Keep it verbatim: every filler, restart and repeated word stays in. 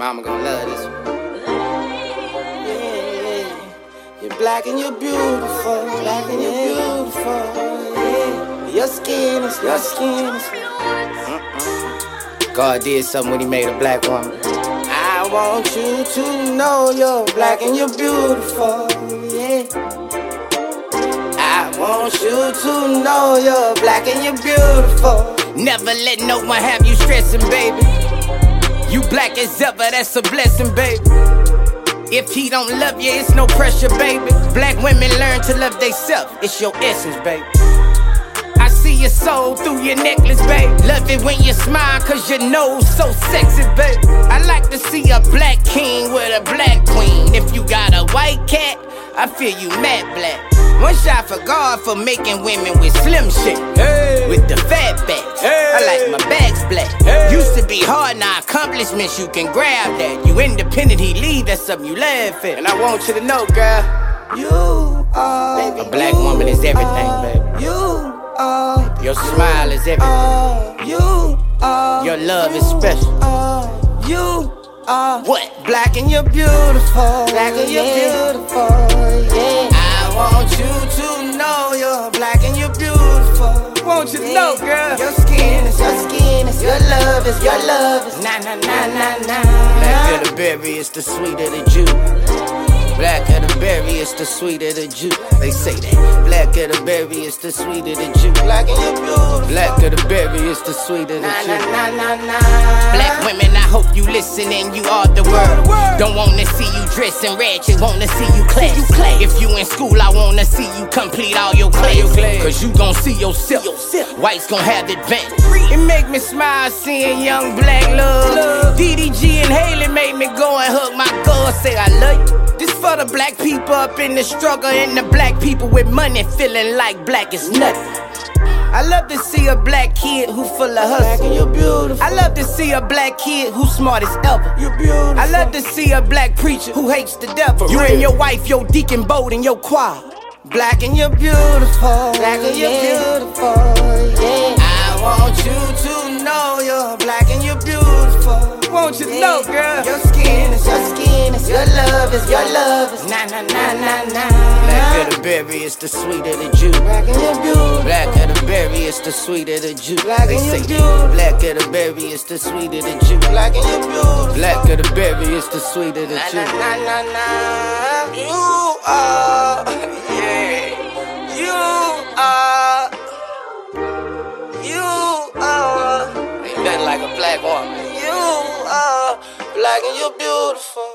Mama gonna love this one. Yeah, you're black and you're beautiful, black and you're beautiful. Yeah, your skin is, your skin is. Mm-mm. God did something when he made a black woman. I want you to know you're black and you're beautiful. Yeah. I want you to know you're black and you're beautiful. Never let no one have you stressing, baby. You black as ever, that's a blessing, baby. If he don't love you, it's no pressure, baby. Black women learn to love theyself, it's your essence, baby. I see your soul through your necklace, babe. Love it when you smile, cause your nose so sexy, babe. I like to see a black king with a black queen. If you got a white cat, I feel you mad black. One shot for God for making women with slim shit, hey. With the fat backs, hey. I like my bags black, hey. Used to be hard, now accomplishments you can grab that. You independent, he leave, that's something you laugh at. And I want you to know, girl, you are, baby, a black woman is everything, baby. You are, your smile is everything. Uh, you are, your love is special. Uh, you are what? Black and you're beautiful. Black and you're yeah. beautiful. Yeah. I want you to know you're black and you're beautiful. Want you to yeah. know, girl. Your skin is your skin is your love is your love is na na na na na. Black of the berry is the sweet of the Jew. Black of the berry is the sweet of the Jew. They say that. Black of the berry is the sweet of the Jew. Black and you're beautiful. Black of the berry is the sweet of the na, Jew. Na, na, na, na. Black women, I hope you listening. You are the world. Don't wanna see you dressing ratchet. Wanna see you class. If you in school, I wanna see you complete all your class. Cause you gon' see yourself. Whites gon' have the advantage. It make me smile seeing young black love. D D G and Haley made me go and hug my girl. Say I love you. This for the black people up in the struggle, and the black people with money feeling like black is nothing. I love to see a black kid who full of hustle. Black and you're beautiful. I love to see a black kid who smart as ever. You're beautiful. I love to see a black preacher who hates the devil. For you real. And your wife, your deacon bold and your choir. Black and you're beautiful. Black and you're yeah. beautiful. Yeah. I want you to know you're black and you're beautiful. Want you to yeah. know, girl. Your skin is your skin is your love is your love is na na na na na. Black of the berry is the sweet of the Jew. Black and you're beautiful. Black of the berry is the sweet of the Jew. Black they and say you're beautiful. Black of the berry is the sweet of the Jew. Black and you're beautiful. Black of the berry is the sweet of the na, Jew. Na na na na. You are, yeah. You are, you are. Ain't nothing like a black woman. You are black and you're beautiful.